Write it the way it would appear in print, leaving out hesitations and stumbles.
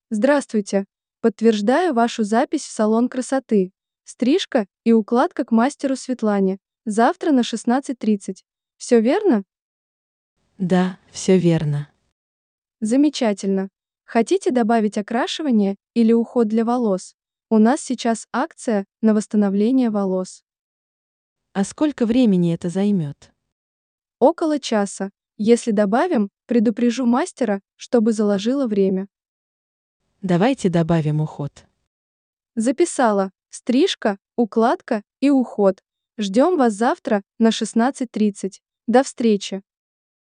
Здравствуйте. Подтверждаю вашу запись в салон красоты. Стрижка и укладка к мастеру Светлане. Завтра на 16:30. Все верно? Да, все верно. Замечательно. Хотите добавить окрашивание или уход для волос? У нас сейчас акция на восстановление волос. А сколько времени это займет? Около часа. Если добавим, предупрежу мастера, чтобы заложило время. Давайте добавим уход. Записала. Стрижка, укладка и уход. Ждем вас завтра на 16:30. До встречи.